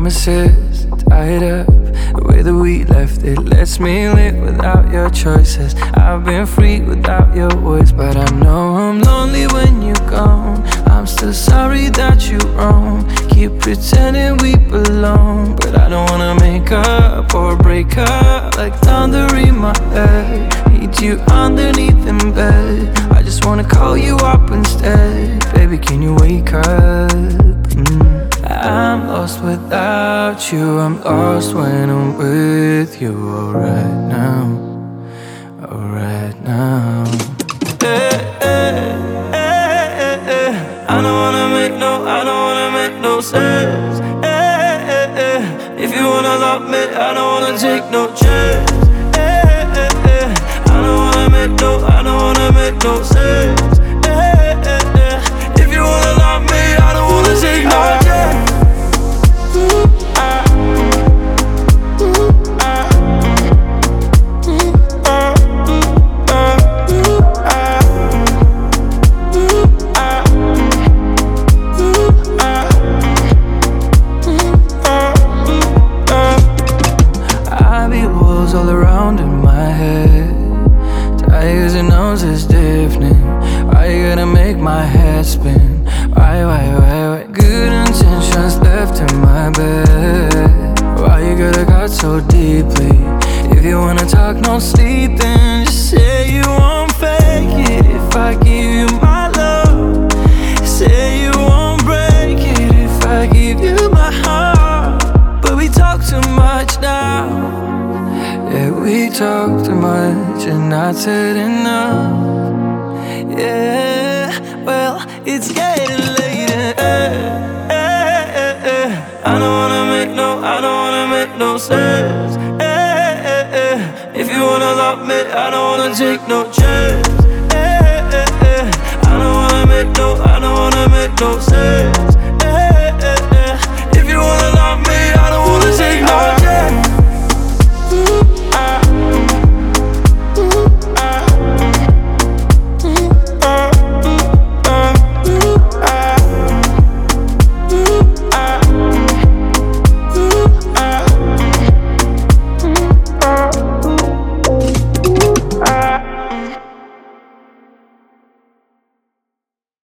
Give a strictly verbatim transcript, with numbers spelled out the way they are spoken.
promises tied up. The way that we left it lets me live without your choices. I've been free without your voice, but I know I'm lonely when you're gone. I'm still sorry that you're wrong. Keep pretending we belong, but I don't wanna make up or break up. Like thunder in my head, need you underneath in bed. I just wanna call you up instead. Baby, can you wake up? Mm. I'm lost without you, I'm lost when I'm with you. Alright now, alright now. Eh, eh, eh, eh, eh. I don't wanna make no, I don't wanna make no sense. Eh, eh, eh. If you wanna love me, I don't wanna take no chance. Eh, eh, eh. I don't wanna make no, I don't wanna make no sense. Eh, eh, eh. If you wanna love me, I don't wanna take no chance. All around in my head, tigers and noses deafening. Why you gotta make my head spin? Why, why, why, why? Good intentions left in my bed. Why you gotta cut so deeply? If you wanna talk no sleep, then just say you won't fake it. If I give you my love, say you won't break it. If I give you my heart, but we talk too much now. Yeah, we talk too much and not said enough. Yeah, well, it's getting later. Eh, eh, eh, eh. I don't wanna make no, I don't wanna make no sense. Eh, eh, eh. If you wanna love me, I don't wanna take no chance.